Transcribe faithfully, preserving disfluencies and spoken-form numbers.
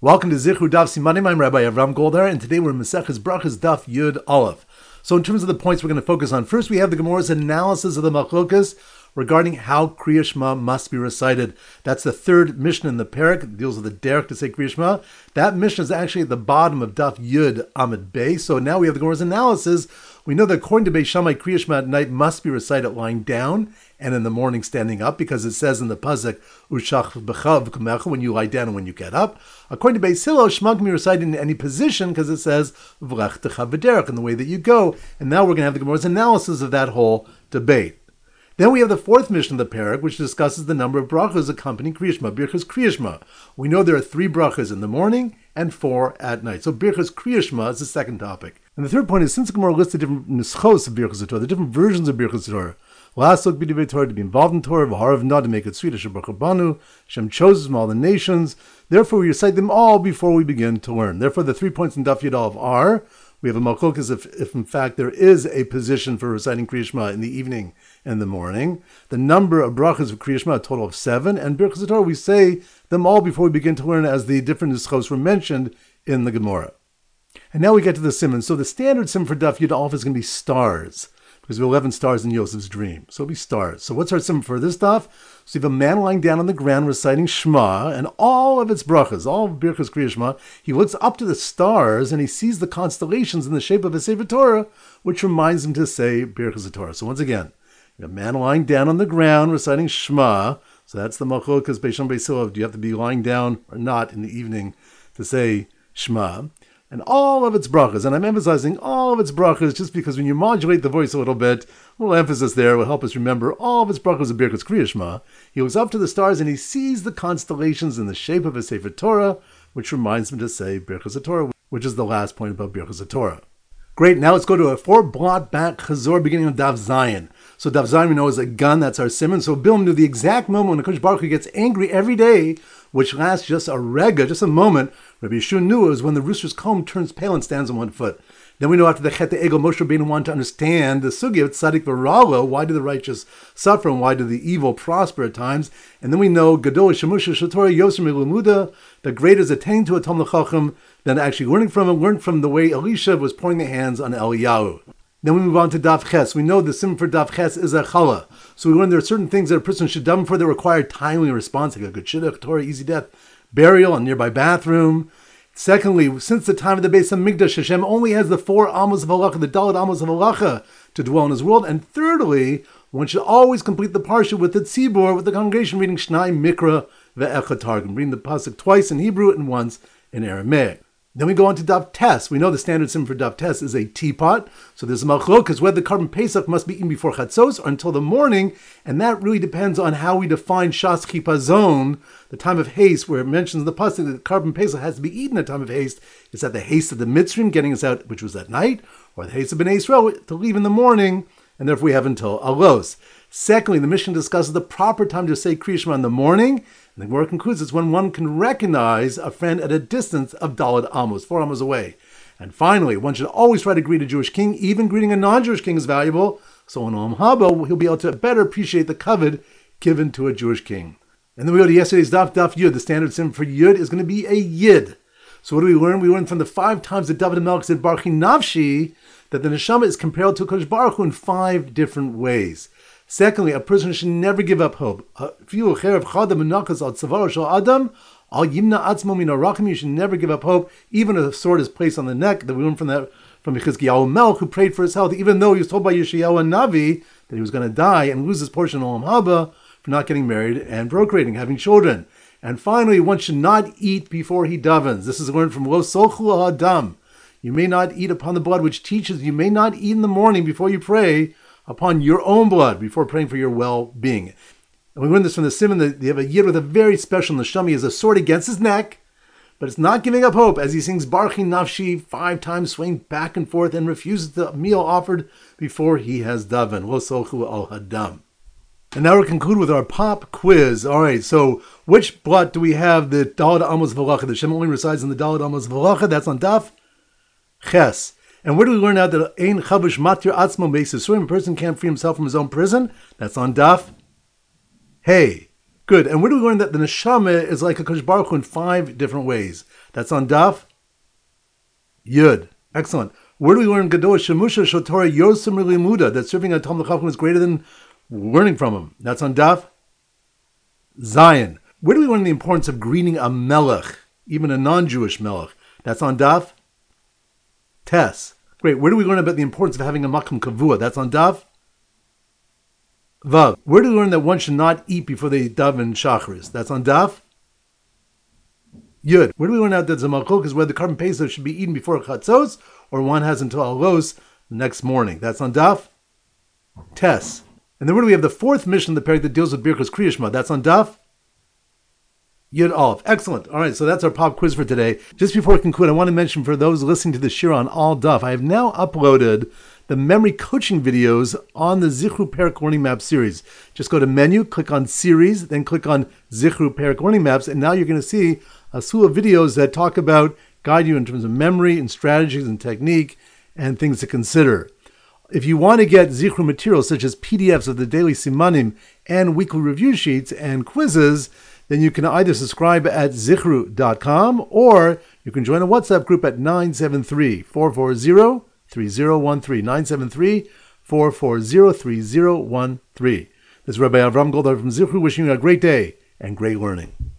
Welcome to Zichru Daf Simanim. I'm Rabbi Avram Goldar, and today we're in Maseches Brachas Daf Yud Aleph. So in terms of the points we're going to focus on, first we have the Gemara's analysis of the Machlokas regarding how Kriya Shema must be recited. That's the third Mishnah in the Perek. It deals with the derech to say Kriya Shema. That Mishnah is actually at the bottom of Daf Yud Amid Bey. So now we have the Gemara's analysis. We know that according to Beis Shammai, Kriya Shema at night must be recited lying down and in the morning standing up, because it says in the pasuk Ushach b'chav k'mecha, when you lie down and when you get up. According to Beis Hillel, Shema can be recited in any position because it says V'lechtecha b'derech, in the way that you go. And now we're going to have the Gemara's analysis of that whole debate. Then we have the fourth Mishnah of the Perek, which discusses the number of brachas accompanying Kriya Shema, Birchas Kriya Shema. We know there are three brachas in the morning and four at night. So Birchas Kriya Shema is the second topic. And the third point is, since the Gemara lists the different nischos of Birchas Torah, the different versions of Birchas Torah, L'asok b'divrei Torah, to be involved in Torah, v'harav na, to make it sweet, Hashem baruch banu, Hashem chose from all the nations. Therefore, we recite them all before we begin to learn. Therefore, the three points in Daf Yud Aleph are: we have a malchokas if, if in fact there is a position for reciting Kriya Shema in the evening and the morning. The number of brachas of Kriya Shema, a total of seven, and Birchas Torah, we say them all before we begin to learn, as the different nischos were mentioned in the Gemara. And now we get to the simon. So the standard simon for Daf Yud Aleph is going to be stars, because we have eleven stars in Yosef's dream. So it'll be stars. So what's our simon for this Daf? So you have a man lying down on the ground reciting Shema and all of its brachas, all of Birchas Kriya Shema. He looks up to the stars and he sees the constellations in the shape of a Sefer Torah, which reminds him to say Birchas Torah. So once again, you have a man lying down on the ground reciting Shema. So that's the Machlokas Beis Shammai Beis Hillel. Do you have to be lying down or not in the evening to say Shema? And all of its brachas, and I'm emphasizing all of its brachas just because when you modulate the voice a little bit, a little emphasis there will help us remember all of its brachas of Birchas Kriya Shema. He looks up to the stars and he sees the constellations in the shape of a Sefer Torah, which reminds him to say Birchas Torah, which is the last point about Birchas Torah. Great, now let's go to a four-blot back chazor beginning of Daf Zayin. So Daf Zayin we know is a gun, that's our simon. So Bilam knew the exact moment when the Kodesh Baruch Hu gets angry every day, which lasts just a rega, just a moment. Rabbi Yeshua knew it was when the rooster's comb turns pale and stands on one foot. Then we know after the Chet Egel, Moshe Rabbeinu wanted to understand the sugya of Tzadik v'Ralo, why do the righteous suffer and why do the evil prosper at times? And then we know Gadol Shemusha Shatorah Yosem Elumuda, the great is attaining to a Talmid Chacham, then actually learning from him, learned from the way Elisha was pouring the hands on Eliyahu. Then we move on to Daf Ches. We know the simon for Daf Ches is a chala. So we learn there are certain things that a person should daven for that require timely response, like a good shidduch, Torah, easy death, burial, a nearby bathroom. Secondly, since the time of the Beis Hamikdash, Hashem only has the four amos of halacha, the daled amos of halacha, to dwell in His world. And thirdly, one should always complete the parsha with the tzibur, with the congregation reading Shnai Mikra ve'Echad Targum, reading the pasuk twice in Hebrew and once in Aramaic. Then we go on to Daf Tes. We know the standard simon for Daf Tes is a teapot. So there's a machlokas whether the Karban Pesach must be eaten before Chatzos or until the morning, and that really depends on how we define Shas Chipazon, the time of haste, where it mentions in the pasuk that the Karban Pesach has to be eaten at time of haste. Is that the haste of the Mitzrim getting us out, which was at night, or the haste of Bnei Yisrael to leave in the morning, and therefore we have until Alos. Secondly, the Mishnah discusses the proper time to say Kriya Shema in the morning. And the Gemara concludes it's when one can recognize a friend at a distance of Daled Amos, four amos away. And finally, one should always try to greet a Jewish king. Even greeting a non-Jewish king is valuable. So in Olam Haba, he'll be able to better appreciate the kavod given to a Jewish king. And then we go to yesterday's Daf, Daf Yud. The standard simon for Yud is going to be a Yid. So what do we learn? We learn from the five times that David HaMelech said Baruch Nafshi, that the neshama is compared to Kodesh Baruch Hu in five different ways. Secondly, a person should never give up hope. You should never give up hope, even if a sword is placed on the neck. That we learned from that from Chizkiyahu Melech, who prayed for his health, even though he was told by Yeshayahu and Navi that he was going to die and lose his portion of Olam Haba for not getting married and procreating, having children. And finally, one should not eat before he davens. This is learned from Lo Sochlu Adam. You may not eat upon the blood, which teaches you may not eat in the morning before you pray upon your own blood before praying for your well-being. And we learn this from the simon that you have a yid with a very special neshama. He has a sword against his neck, but it's not giving up hope as he sings Baruch Nafshi five times, swaying back and forth, and refuses the meal offered before he has daven. Lo sochu al hadam. And now we'll conclude with our pop quiz. All right, so which blot do we have the Daled Amos of halacha? The Shem only resides in the Daled Amos of halacha. That's on Daf Ches. And where do we learn out that Ein Chavush Matir Atzmo Meis a person can't free himself from his own prison? That's on Daf Hey. Good. And where do we learn that the neshama is like a Kodesh Baruch Hu in five different ways? That's on Daf Yud. Excellent. Where do we learn Gadol Shemusha Shotora Yosem Limuda, that serving a Talmud Chacham is greater than learning from him? That's on Daf Zion. Where do we learn the importance of greeting a melech, even a non-Jewish melech? That's on Daf Tes. Great. Where do we learn about the importance of having a makom kavua? That's on Daf Vav. Where do we learn that one should not eat before they eat daven shachris? That's on Daf Yud. Where do we learn out that the machlokes is whether the carbon pesach should be eaten before chatzos or one has until alos the next morning? That's on Daf Tes. And then where do we have the fourth mission of the parak that deals with Birchos Kriya Shema? That's on Daf Yud Aleph. Excellent. All right, so that's our pop quiz for today. Just before I conclude, I want to mention for those listening to the Shir on All Daf, I have now uploaded the memory coaching videos on the Zichru Parak Learning Map series. Just go to menu, click on series, then click on Zichru Parak Learning Maps, and now you're going to see a slew of videos that talk about, guide you in terms of memory and strategies and technique and things to consider. If you want to get Zichru materials such as P D Fs of the daily simanim and weekly review sheets and quizzes, then you can either subscribe at zichru dot com or you can join a WhatsApp group at nine seven three, four four zero, three zero one three, nine seven three, four four zero, three zero one three. This is Rabbi Avram Goldar from Zichru wishing you a great day and great learning.